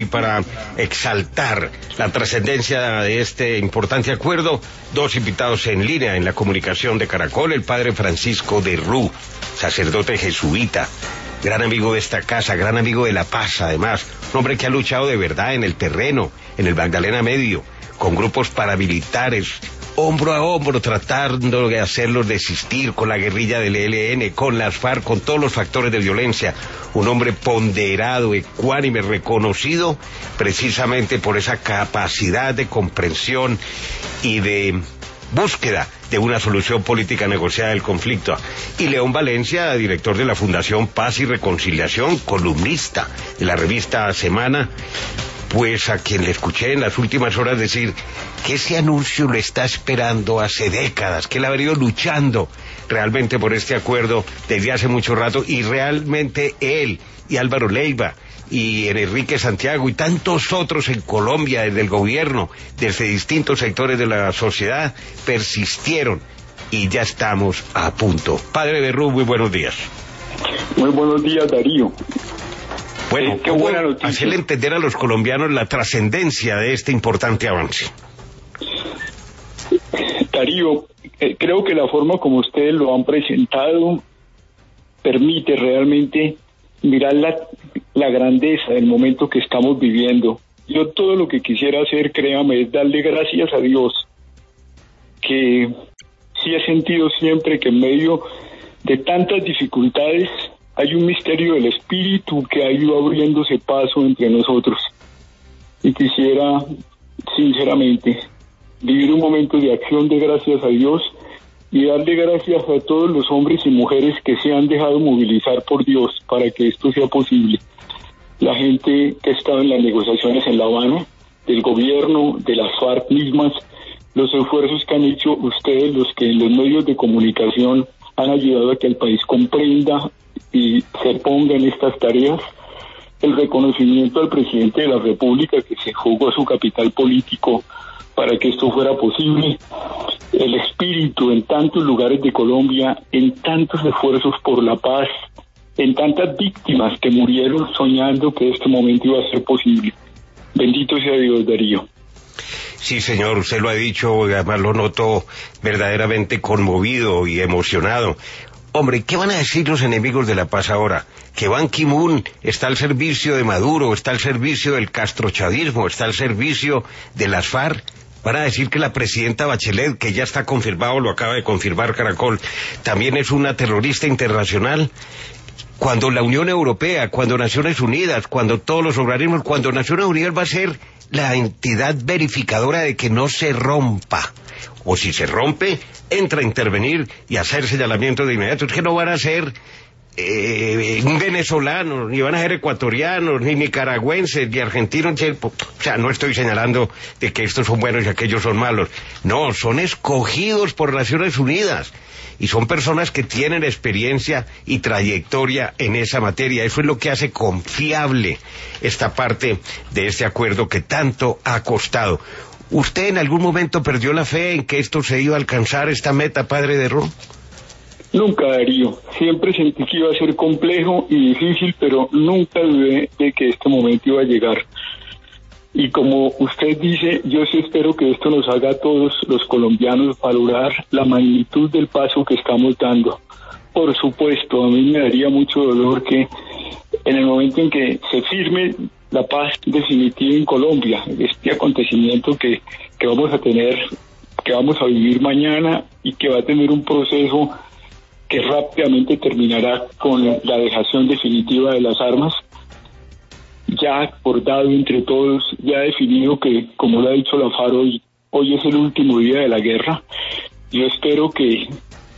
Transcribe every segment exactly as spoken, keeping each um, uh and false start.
para exaltar la trascendencia de este importante acuerdo, dos invitados en línea en la comunicación de Caracol, el padre Francisco de Rú, sacerdote jesuita, gran amigo de esta casa, gran amigo de la paz, además, un hombre que ha luchado de verdad en el terreno, en el Magdalena Medio, con grupos paramilitares, hombro a hombro, tratando de hacerlos desistir con la guerrilla del E L N, con las FARC, con todos los factores de violencia. Un hombre ponderado, ecuánime, reconocido precisamente por esa capacidad de comprensión y de búsqueda de una solución política negociada del conflicto. Y León Valencia, director de la Fundación Paz y Reconciliación, columnista de la revista Semana, pues a quien le escuché en las últimas horas decir que ese anuncio lo está esperando hace décadas, que él ha venido luchando realmente por este acuerdo desde hace mucho rato, y realmente él y Álvaro Leiva y Enrique Santiago y tantos otros en Colombia, desde el gobierno, desde distintos sectores de la sociedad, persistieron y ya estamos a punto. Padre Berrú, muy buenos días. Muy buenos días, Darío. Bueno, eh, qué buena noticia. Hacerle entender a los colombianos la trascendencia de este importante avance. Darío, eh, creo que la forma como ustedes lo han presentado permite realmente mirar la, la grandeza del momento que estamos viviendo. Yo todo lo que quisiera hacer, créame, es darle gracias a Dios, que sí he sentido siempre que en medio de tantas dificultades hay un misterio del espíritu que ha ido abriéndose paso entre nosotros. Y quisiera, sinceramente, vivir un momento de acción de gracias a Dios y darle gracias a todos los hombres y mujeres que se han dejado movilizar por Dios para que esto sea posible. La gente que ha estado en las negociaciones en La Habana, del gobierno, de las FARC mismas, los esfuerzos que han hecho ustedes, los que en los medios de comunicación han ayudado a que el país comprenda y se ponga en estas tareas, el reconocimiento al presidente de la República que se jugó su capital político para que esto fuera posible, el espíritu en tantos lugares de Colombia, en tantos esfuerzos por la paz, en tantas víctimas que murieron soñando que este momento iba a ser posible. Bendito sea Dios, Darío. Sí, señor, usted lo ha dicho, y además lo noto verdaderamente conmovido y emocionado. Hombre, ¿qué van a decir los enemigos de la paz ahora? Que Ban Ki-moon está al servicio de Maduro, está al servicio del castrochavismo, está al servicio de las FARC. Van a decir que la presidenta Bachelet, que ya está confirmado, lo acaba de confirmar Caracol, también es una terrorista internacional. Cuando la Unión Europea, cuando Naciones Unidas, cuando todos los organismos, cuando Naciones Unidas va a ser la entidad verificadora de que no se rompa, o si se rompe, entra a intervenir y hacer señalamiento de inmediato. Es que no van a ser eh, venezolanos, ni van a ser ecuatorianos, ni nicaragüenses, ni argentinos. O sea, no estoy señalando de que estos son buenos y aquellos son malos. No, son escogidos por Naciones Unidas. Y son personas que tienen experiencia y trayectoria en esa materia. Eso es lo que hace confiable esta parte de este acuerdo que tanto ha costado. ¿Usted en algún momento perdió la fe en que esto se iba a alcanzar, esta meta, padre de Rú? Nunca, Darío. Siempre sentí que iba a ser complejo y difícil, pero nunca dudé de que este momento iba a llegar. Y como usted dice, yo sí espero que esto nos haga a todos los colombianos valorar la magnitud del paso que estamos dando. Por supuesto, a mí me daría mucho dolor que en el momento en que se firme la paz definitiva en Colombia, este acontecimiento que, que vamos a tener, que vamos a vivir mañana y que va a tener un proceso que rápidamente terminará con la dejación definitiva de las armas, ya acordado entre todos, ya definido que, como lo ha dicho la FARC hoy, hoy es el último día de la guerra. Yo espero que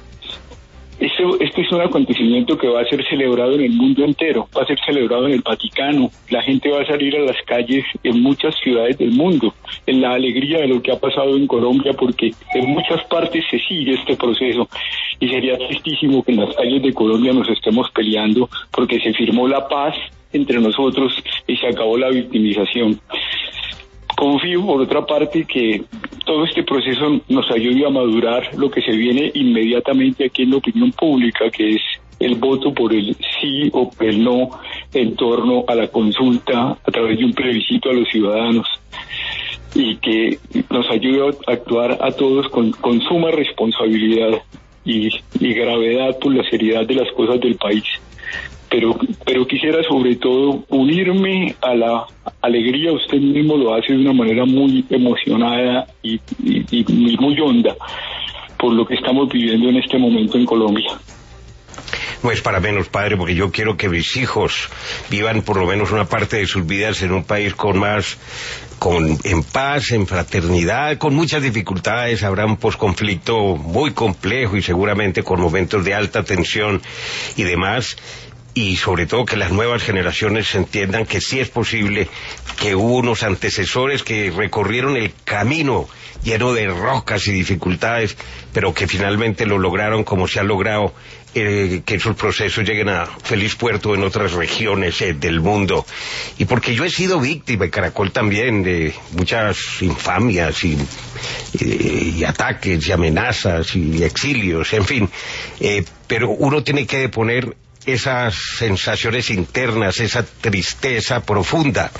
este, este es un acontecimiento que va a ser celebrado en el mundo entero, va a ser celebrado en el Vaticano, la gente va a salir a las calles en muchas ciudades del mundo, en la alegría de lo que ha pasado en Colombia, porque en muchas partes se sigue este proceso, y sería tristísimo que en las calles de Colombia nos estemos peleando porque se firmó la paz entre nosotros y se acabó la victimización. Confío, por otra parte, que todo este proceso nos ayude a madurar lo que se viene inmediatamente aquí en la opinión pública, que es el voto por el sí o por el no en torno a la consulta a través de un plebiscito a los ciudadanos, y que nos ayude a actuar a todos con, con suma responsabilidad y, y gravedad por la seriedad de las cosas del país. Pero, pero quisiera sobre todo unirme a la alegría, usted mismo lo hace de una manera muy emocionada y, y, y muy honda por lo que estamos viviendo en este momento en Colombia. No es para menos, padre, porque yo quiero que mis hijos vivan por lo menos una parte de sus vidas en un país con más, con, en paz, en fraternidad, con muchas dificultades. Habrá un posconflicto muy complejo y seguramente con momentos de alta tensión y demás. Y sobre todo que las nuevas generaciones entiendan que sí es posible, que hubo unos antecesores que recorrieron el camino lleno de rocas y dificultades, pero que finalmente lo lograron como se ha logrado, eh, que esos procesos lleguen a feliz puerto en otras regiones eh, del mundo. Y porque yo he sido víctima, y Caracol también, de muchas infamias y, eh, y ataques y amenazas y exilios, en fin, eh, pero uno tiene que deponer esas sensaciones internas, esa tristeza profunda.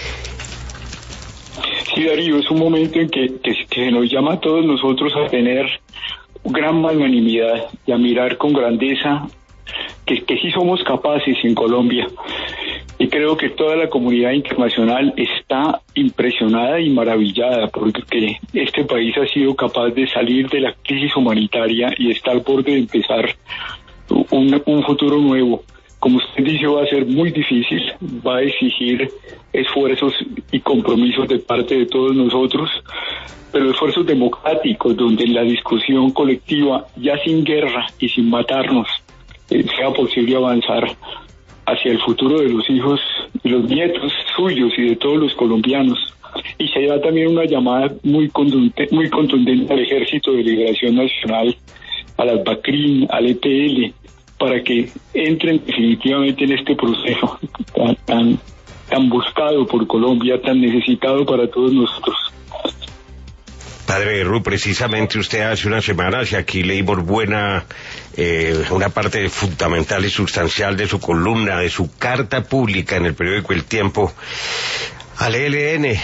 Sí, Darío, es un momento en que, que, que nos llama a todos nosotros a tener gran magnanimidad y a mirar con grandeza que, que sí somos capaces en Colombia. Y creo que toda la comunidad internacional está impresionada y maravillada porque este país ha sido capaz de salir de la crisis humanitaria y está al borde de empezar Un, un futuro nuevo. Como usted dice, va a ser muy difícil, va a exigir esfuerzos y compromisos de parte de todos nosotros, pero esfuerzos democráticos donde en la discusión colectiva, ya sin guerra y sin matarnos, eh, sea posible avanzar hacia el futuro de los hijos y los nietos suyos y de todos los colombianos. Y se da también una llamada muy contundente, muy contundente al Ejército de Liberación Nacional, a las BACRIM, al E P L, para que entren definitivamente en este proceso tan, tan, tan buscado por Colombia, tan necesitado para todos nosotros. Padre de Ru, precisamente usted hace unas semanas, y aquí leímos buena, eh, una parte fundamental y sustancial de su columna, de su carta pública en el periódico El Tiempo, al E L N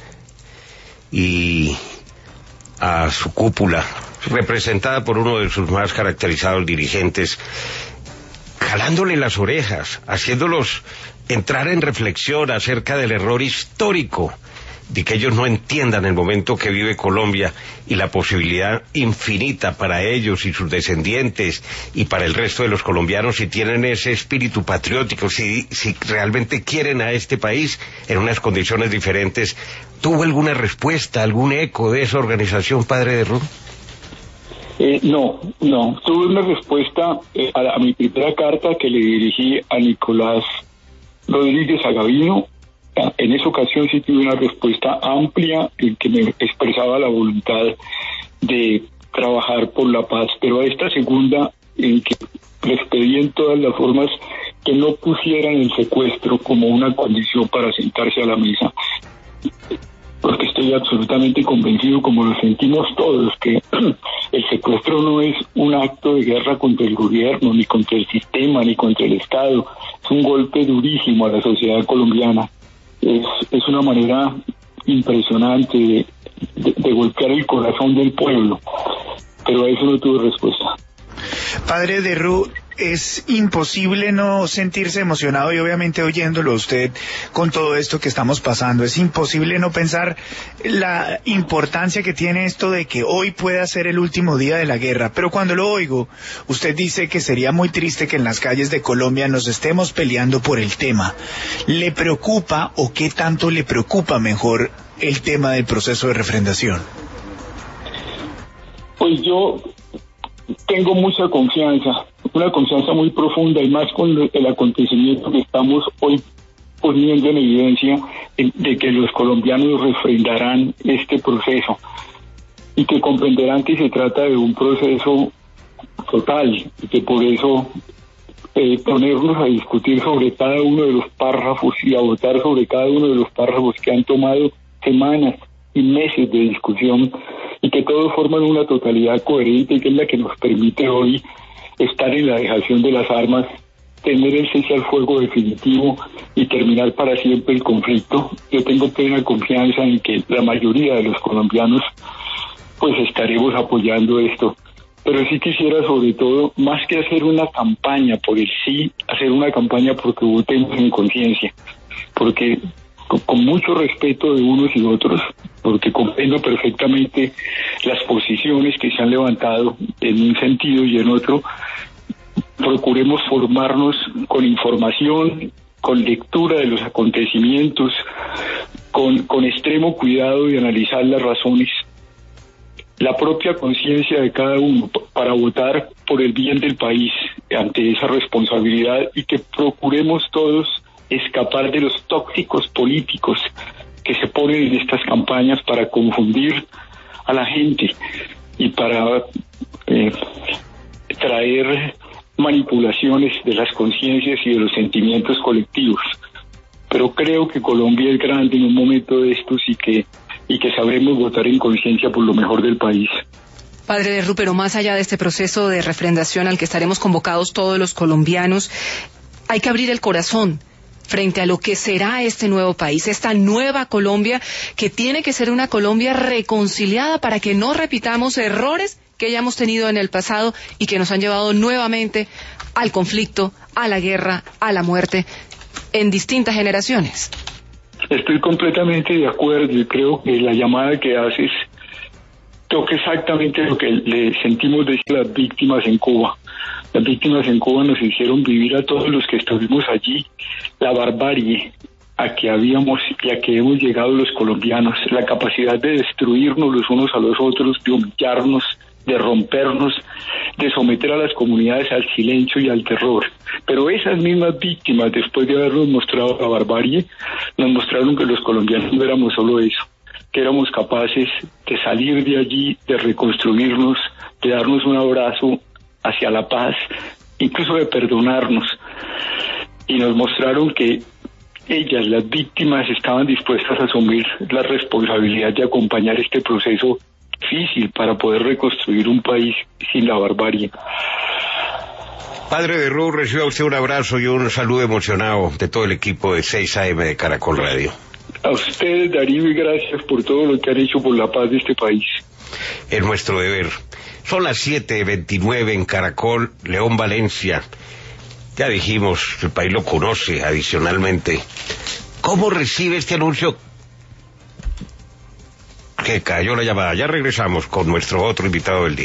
y a su cúpula, representada por uno de sus más caracterizados dirigentes, jalándole las orejas, haciéndolos entrar en reflexión acerca del error histórico de que ellos no entiendan el momento que vive Colombia y la posibilidad infinita para ellos y sus descendientes y para el resto de los colombianos si tienen ese espíritu patriótico, si, si realmente quieren a este país en unas condiciones diferentes. ¿Tuvo alguna respuesta, algún eco de esa organización, padre de Ru? Eh, no, no. Tuve una respuesta eh, a, a mi primera carta que le dirigí a Nicolás Rodríguez Agavino. En esa ocasión sí tuve una respuesta amplia en que me expresaba la voluntad de trabajar por la paz, pero a esta segunda en que les pedí en todas las formas que no pusieran el secuestro como una condición para sentarse a la mesa, porque estoy absolutamente convencido, como lo sentimos todos, que el secuestro no es un acto de guerra contra el gobierno, ni contra el sistema, ni contra el Estado. Es un golpe durísimo a la sociedad colombiana. Es, es una manera impresionante de, de, de golpear el corazón del pueblo, pero a eso no tuve respuesta. Padre de Ru, es imposible no sentirse emocionado, y obviamente oyéndolo a usted con todo esto que estamos pasando, es imposible no pensar la importancia que tiene esto de que hoy pueda ser el último día de la guerra. Pero cuando lo oigo, usted dice que sería muy triste que en las calles de Colombia nos estemos peleando por el tema. ¿Le preocupa, o qué tanto le preocupa mejor, el tema del proceso de refrendación? Pues yo tengo mucha confianza, una confianza muy profunda, y más con el acontecimiento que estamos hoy poniendo en evidencia de que los colombianos refrendarán este proceso y que comprenderán que se trata de un proceso total y que por eso eh, ponernos a discutir sobre cada uno de los párrafos y a votar sobre cada uno de los párrafos que han tomado semanas y meses de discusión y que todos forman una totalidad coherente y que es la que nos permite hoy estar en la dejación de las armas tener el cese al fuego definitivo y terminar para siempre el conflicto. Yo tengo plena confianza en que la mayoría de los colombianos pues estaremos apoyando esto. Pero sí quisiera, sobre todo, más que hacer una campaña por el sí, hacer una campaña porque votemos en conciencia, porque con, con mucho respeto de unos y otros, porque comprendo perfectamente las posiciones que se han levantado en un sentido y en otro, procuremos formarnos con información, con lectura de los acontecimientos, con, con extremo cuidado de analizar las razones, la propia conciencia de cada uno para votar por el bien del país ante esa responsabilidad, y que procuremos todos escapar de los tóxicos políticos que se ponen en estas campañas para confundir a la gente y para eh, traer manipulaciones de las conciencias y de los sentimientos colectivos. Pero creo que Colombia es grande en un momento de estos y que y que sabremos votar en conciencia por lo mejor del país. Padre de Ru, pero más allá de este proceso de refrendación al que estaremos convocados todos los colombianos, hay que abrir el corazón frente a lo que será este nuevo país, esta nueva Colombia, que tiene que ser una Colombia reconciliada para que no repitamos errores que hayamos tenido en el pasado y que nos han llevado nuevamente al conflicto, a la guerra, a la muerte en distintas generaciones. Estoy completamente de acuerdo y creo que la llamada que haces toca exactamente lo que le sentimos decir a las víctimas en Cuba. Las víctimas en Cuba nos hicieron vivir a todos los que estuvimos allí la barbarie a que habíamos y a que hemos llegado los colombianos, la capacidad de destruirnos los unos a los otros, de humillarnos, de rompernos, de someter a las comunidades al silencio y al terror. Pero esas mismas víctimas, después de habernos mostrado la barbarie, nos mostraron que los colombianos no éramos solo eso, que éramos capaces de salir de allí, de reconstruirnos, de darnos un abrazo hacia la paz, incluso de perdonarnos. Y nos mostraron que ellas, las víctimas, estaban dispuestas a asumir la responsabilidad de acompañar este proceso difícil para poder reconstruir un país sin la barbarie. Padre de Ru, reciba usted un abrazo y un saludo emocionado de todo el equipo de seis A M de Caracol Radio. A ustedes, Darío, y gracias por todo lo que han hecho por la paz de este país. Es nuestro deber. Son las siete veintinueve en Caracol, León, Valencia. Ya dijimos, el país lo conoce adicionalmente. ¿Cómo recibe este anuncio? Que cayó la llamada. Ya regresamos con nuestro otro invitado del día.